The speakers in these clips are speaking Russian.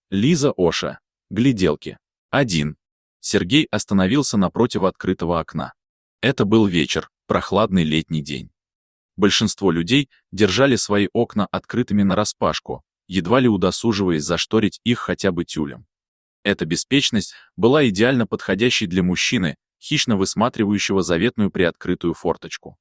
Лиза Оша. Гляделки. 1. Сергей остановился напротив открытого окна. Это был вечер, прохладный летний день. Большинство людей держали свои окна открытыми нараспашку, едва ли удосуживаясь зашторить их хотя бы тюлем. Эта беспечность была идеально подходящей для мужчины, хищно высматривающего заветную приоткрытую форточку.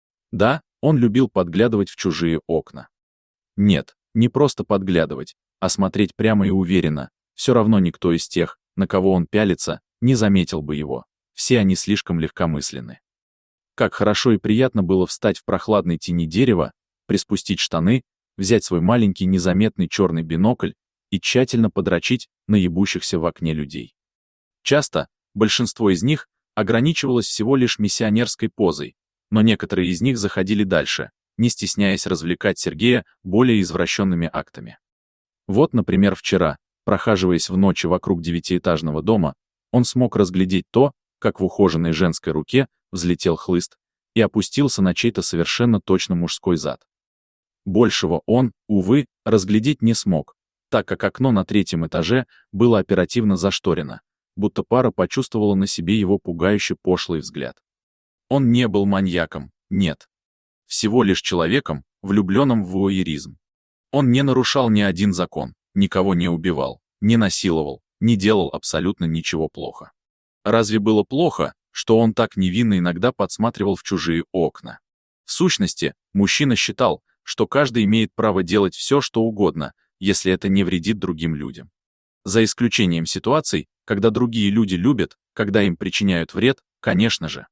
Да, он любил подглядывать в чужие окна. Нет, не просто подглядывать, а смотреть прямо и уверенно. Все равно никто из тех, на кого он пялится, не заметил бы его. Все они слишком легкомысленны. Как хорошо и приятно было встать в прохладной тени дерева, приспустить штаны, взять свой маленький незаметный черный бинокль и тщательно подрочить на ебущихся в окне людей. Часто большинство из них ограничивалось всего лишь миссионерской позой, но некоторые из них заходили дальше, не стесняясь развлекать Сергея более извращенными актами. Вот, например, вчера, прохаживаясь в ночи вокруг девятиэтажного дома, он смог разглядеть то, как в ухоженной женской руке взлетел хлыст и опустился на чей-то совершенно точно мужской зад. Большего он, увы, разглядеть не смог, так как окно на 3-м этаже было оперативно зашторено, будто пара почувствовала на себе его пугающе пошлый взгляд. Он не был маньяком, нет. Всего лишь человеком, влюбленным в вуайеризм. Он не нарушал ни один закон, никого не убивал, не насиловал, не делал абсолютно ничего плохо. Разве было плохо, что он так невинно иногда подсматривал в чужие окна? В сущности, мужчина считал, что каждый имеет право делать все, что угодно, если это не вредит другим людям. За исключением ситуаций, когда другие люди любят, когда им причиняют вред, конечно же.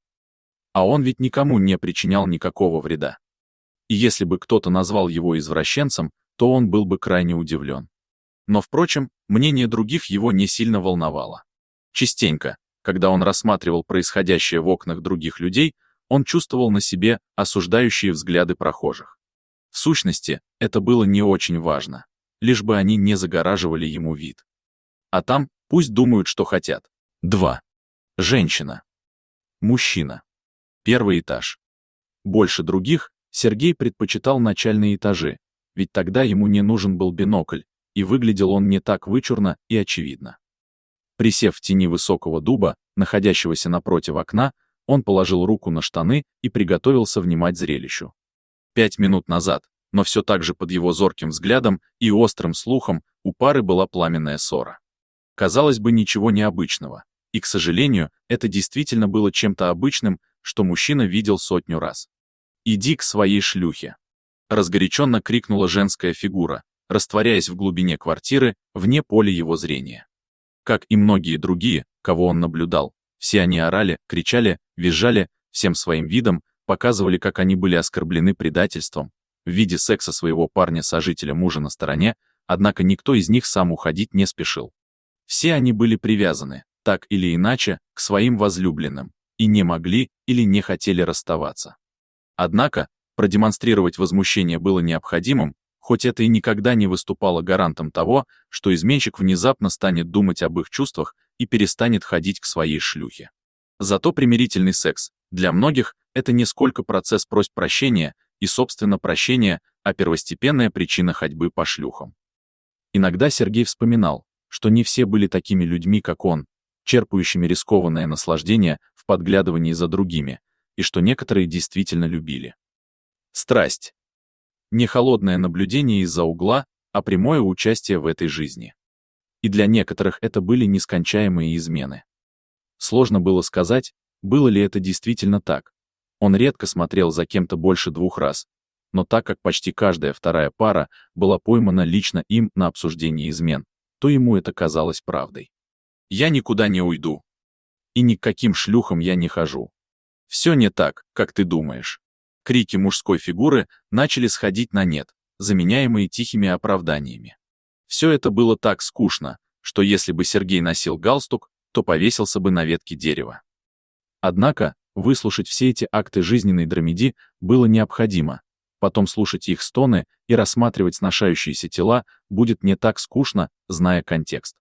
А он ведь никому не причинял никакого вреда. И если бы кто-то назвал его извращенцем, то он был бы крайне удивлен. Но, впрочем, мнение других его не сильно волновало. Частенько, когда он рассматривал происходящее в окнах других людей, он чувствовал на себе осуждающие взгляды прохожих. В сущности, это было не очень важно, лишь бы они не загораживали ему вид. А там пусть думают, что хотят. 2. Женщина. Мужчина. 1-й этаж. Больше других Сергей предпочитал начальные этажи, ведь тогда ему не нужен был бинокль, и выглядел он не так вычурно и очевидно. Присев в тени высокого дуба, находящегося напротив окна, он положил руку на штаны и приготовился внимать зрелищу. 5 минут назад, но все так же под его зорким взглядом и острым слухом, у пары была пламенная ссора. Казалось бы, ничего необычного, и, к сожалению, это действительно было чем-то обычным, что мужчина видел 100 раз. «Иди к своей шлюхе!» Разгоряченно крикнула женская фигура, растворяясь в глубине квартиры, вне поля его зрения. Как и многие другие, кого он наблюдал, все они орали, кричали, визжали, всем своим видом показывали, как они были оскорблены предательством в виде секса своего парня-сожителя мужа на стороне, однако никто из них сам уходить не спешил. Все они были привязаны, так или иначе, к своим возлюбленным, и не могли или не хотели расставаться. Однако, продемонстрировать возмущение было необходимым, хоть это и никогда не выступало гарантом того, что изменщик внезапно станет думать об их чувствах и перестанет ходить к своей шлюхе. Зато примирительный секс, для многих, это не сколько процесс просьб прощения и, собственно, прощения, а первостепенная причина ходьбы по шлюхам. Иногда Сергей вспоминал, что не все были такими людьми, как он, черпающими рискованное наслаждение в подглядывании за другими, и что некоторые действительно любили. Страсть. Не холодное наблюдение из-за угла, а прямое участие в этой жизни. И для некоторых это были нескончаемые измены. Сложно было сказать, было ли это действительно так. Он редко смотрел за кем-то больше 2 раз, но так как почти каждая вторая пара была поймана лично им на обсуждении измен, то ему это казалось правдой. «Я никуда не уйду. И ни к каким шлюхам я не хожу. Все не так, как ты думаешь». Крики мужской фигуры начали сходить на нет, заменяемые тихими оправданиями. Все это было так скучно, что если бы Сергей носил галстук, то повесился бы на ветке дерева. Однако, выслушать все эти акты жизненной драмеди было необходимо, потом слушать их стоны и рассматривать сношающиеся тела будет не так скучно, зная контекст.